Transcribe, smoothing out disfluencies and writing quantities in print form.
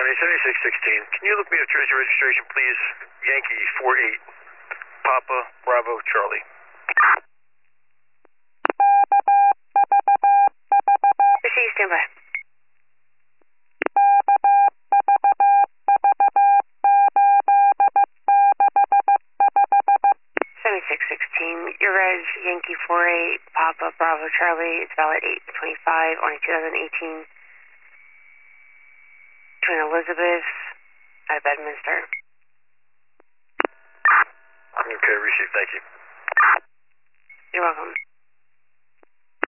County 7616. Can you look me up Jersey registration, please? Yankee 48, Papa Bravo Charlie. Receive, stand by. Your reg, Yankee 48, Papa Bravo Charlie. It's valid 8/25 on a 2018 Twin Elizabeth out of Bedminster. Okay, received. Thank you. You're welcome.